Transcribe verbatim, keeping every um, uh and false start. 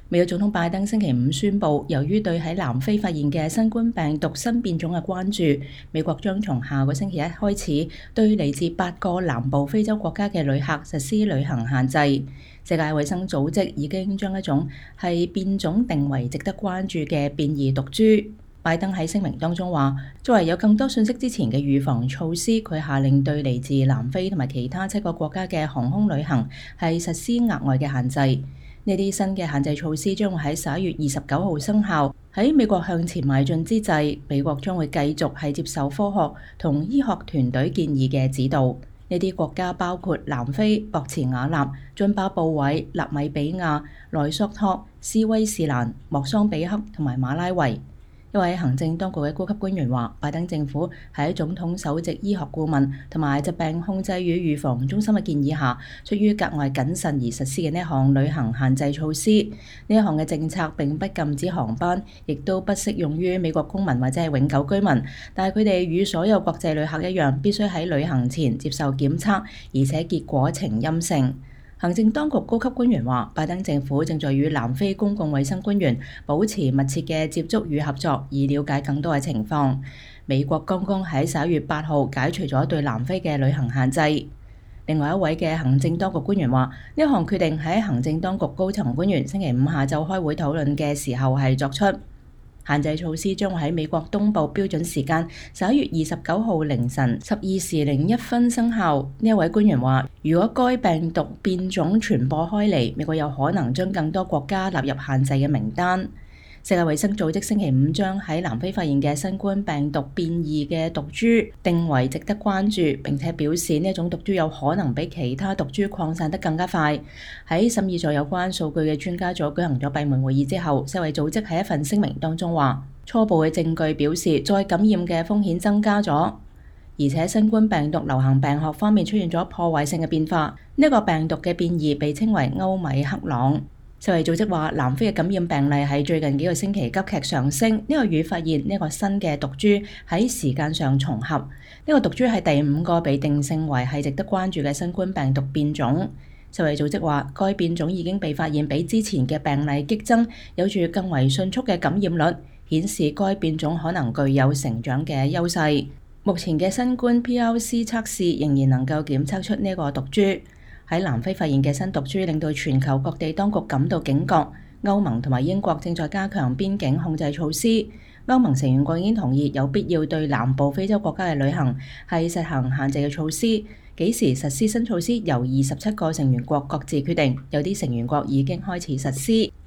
美國總統拜登星期五宣布，由於對喺南非發現嘅新冠病毒新變種嘅關注，美國將從下個星期一開始對嚟自八個南部非洲國家嘅旅客實施旅行限制。世界衛生組織已經將一種係變種定為值得關注嘅變異毒株。拜登喺聲明當中話，作為有更多信息之前嘅預防措施，佢下令對嚟自南非同埋其他七個國家嘅航空旅行係實施額外嘅限制。呢啲新嘅限制措施將會喺十一月二十九號生效。喺美國向前邁進之際，美國將會繼續係接受科學同醫學團隊建議嘅指導。呢啲國家包括南非、博茨瓦納、津巴布韋、納米比亞、萊索托、斯威士蘭、莫桑比克同埋馬拉維。一位行政當局嘅高級官員話，拜登政府喺總統首席醫學顧問同埋疾病控制與預防中心嘅建議下，出於格外謹慎而實施嘅呢一項旅行限制措施。呢一項嘅政策並不禁止航班，亦都不適用於美國公民或者係永久居民，但係佢哋與所有國際旅客一樣，必須喺旅行前接受檢測，而且結果呈陰性。行政當局高級官員話，拜登政府正在與南非公共衛生官員保持密切嘅接觸與合作，以了解更多嘅情況。美國剛剛喺十一月八號解除咗對南非嘅旅行限制。另外一位嘅行政當局官員話，呢一項決定喺行政當局高層官員星期五下晝開會討論嘅時候係作出。限制措施將會喺美國東部標準時間十一月二十九號凌晨十二時零一分生效。呢一位官員話，如果該病毒變種傳播開嚟，美國有可能將更多國家納入限制嘅名單。世界衛生組織星期五將喺南非發現嘅新冠病毒變異嘅毒株定為值得關注，並且表示呢一種毒株有可能比其他毒株擴散得更加快。喺審議咗有關數據嘅專家組舉行咗閉門會議之後，世衛組織喺一份聲明當中話，初步嘅證據表示再感染嘅風險增加咗，而且新冠病毒流行病學方面出現咗破壞性嘅變化。呢、這個病毒嘅變異被稱為歐米克朗。世衛組織話，南非嘅感染病例喺最近幾個星期急劇上升，呢、這個與發現呢個新嘅毒株喺時間上重合。呢、這個毒株係第五個被定性為係值得關注嘅新冠病毒變種。世衛組織話，該變種已經被發現比之前嘅病例激增，有住更為迅速嘅感染率，顯示該變種可能具有成長嘅優勢。目前嘅新冠 P R C 測試仍然能夠檢測出呢個毒株。喺南非發現嘅新毒株令到全球各地當局感到警覺。歐盟同埋英國正在加強邊境控制措施。歐盟成員國已經同意有必要對南部非洲國家嘅旅行係實行限制嘅措施。幾時實施新措施由二十七個成員國各自決定，有啲成員國已經開始實施。